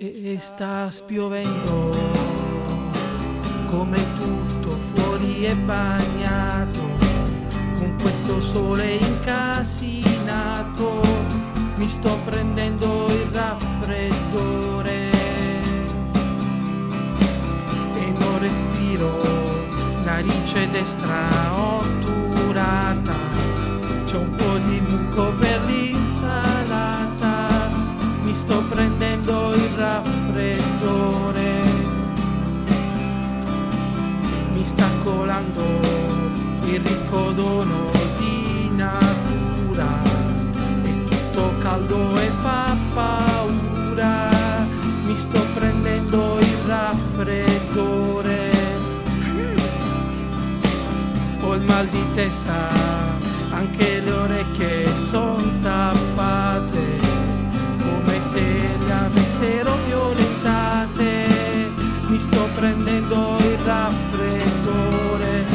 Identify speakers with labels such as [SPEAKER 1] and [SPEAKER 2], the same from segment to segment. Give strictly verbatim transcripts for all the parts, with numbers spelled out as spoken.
[SPEAKER 1] e, e sta spiovendo, come tutto fuori è bagnato, con questo sole incasinato, mi sto prendendo il raffreddore e non respiro, narice destra otturata, c'è un po' di muco per l'insalata, mi sto prendendo il raffreddore, mi sta colando il ricco dono di natura, è tutto caldo e fa paura, mi sto prendendo il raffreddore, ho il mal di testa, anche le orecchie son tappate, come se le avessero violentate, mi sto prendendo il raffreddore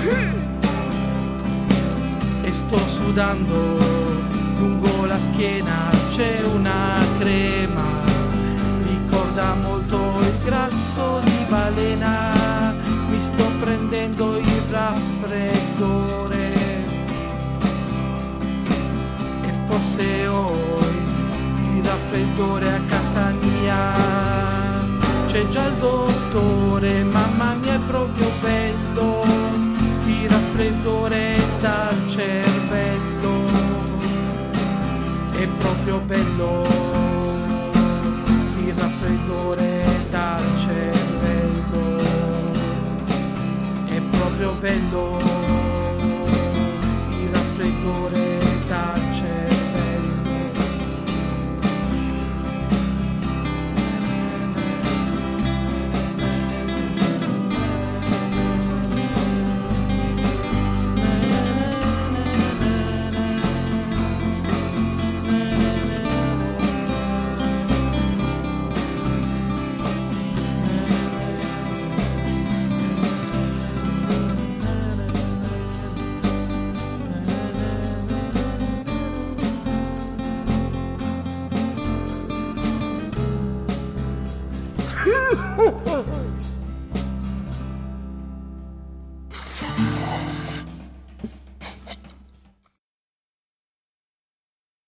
[SPEAKER 1] e sto sudando, lungo la schiena c'è una crema, ricorda molto il grasso di balena, mi sto prendendo il raffreddore e forse ho il raffreddore a casa mia, c'è già il dottore, mamma mia è proprio bello, il raffreddore dal cervello, è proprio bello.